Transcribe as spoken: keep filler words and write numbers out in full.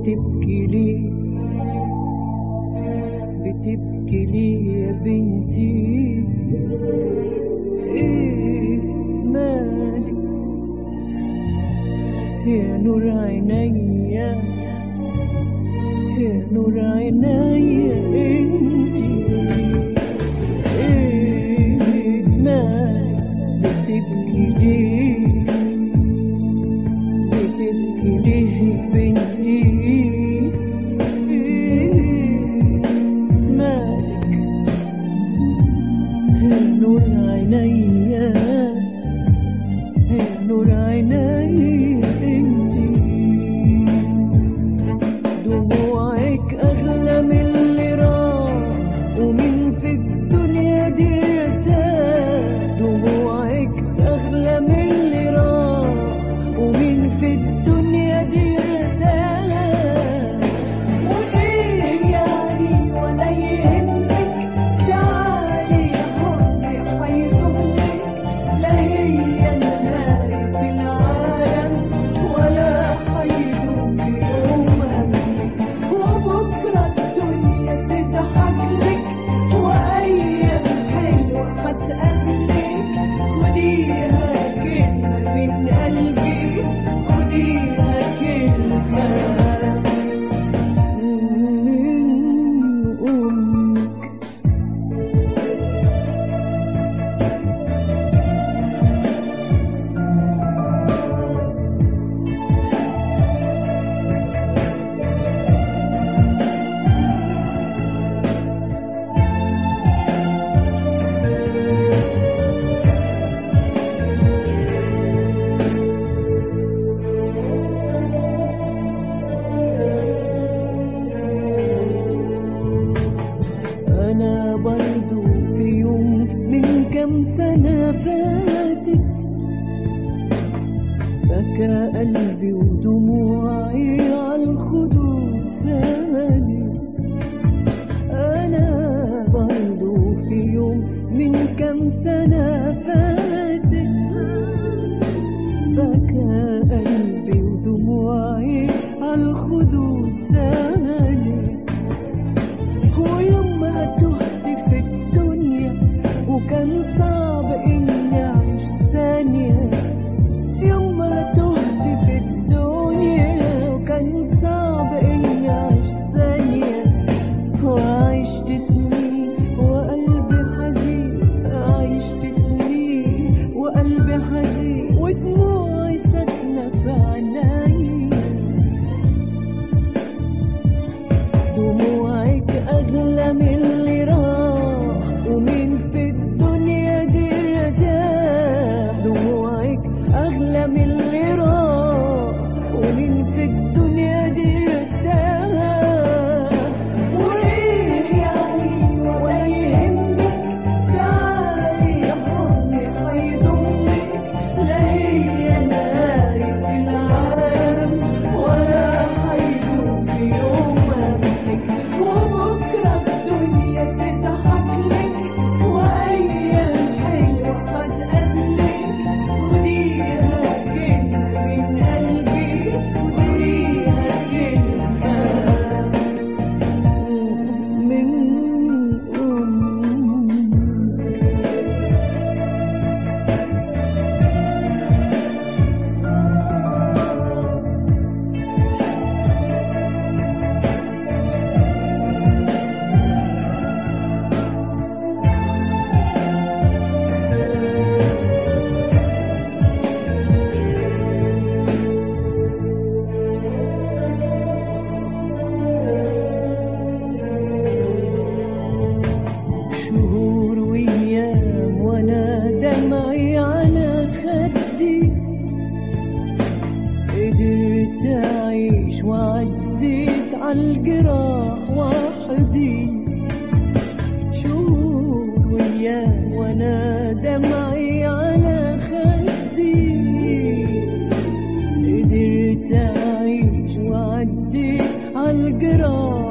بتبكي ليه بتبكي ليه يا بنتي؟ ايه مالك يا نور عينيا يا نور عينيا انتي؟ ايه مالك بتبكي ليه بتبكي ليه يا بنتي؟ نور عينيا نور عينيا انتي، دموعك اغلى من اللي راح ومين في الدنيا دي ارتاح، دموعك اغلى من اللي راح ومين في الدنيا دي ارتاح. وايه يعني ولا يهمك تعالي لا هي نهاية العالم ولا حيدوم في يوم همك، وبكرة الدنيا تضحك لك وأيام حلوة هتقابلك. خديها كلمة من قلبي خديها كلمة أنا برضو في يوم من كم سنة فاتت بكى قلبي ودموعي عالخدود سالت. أنا برضو في يوم من كم سنة فاتت بكى قلبي ودموعي عالخدود سالت. ويوم ما تهت في الدنيا وكان صعب اني اعيش ثانية، يوم ما تهت في الدنيا وكان صعب اني اعيش ثانية، وعشت سنين وقلبي حزين، عشت سنين وقلبي حزين ودموعي ساكنة في عيني. دموعك أغلى من اللي راح ومين في الدنيا دي ارتاح، دموعك أغلى من اللي راح ومين في الدنيا دي ارتاح. وإيه يعني ولا يهمك تعالي يا حضني هيضمك، لا هي نهاية العالم ولا حيدوم في يوم همك، وبكرة الدنيا تضحك لك وأيام حلوة هتقابلك. خديها كلمة من قلبي خديها كلمة من أمك. شهور وأيام وأنا دمعي على خدي، قدرت أعيش وعديت عالجراح وحدي. شهور وأيام وأنا دمعي على خدي، قدرت أعيش وعديت عالجراح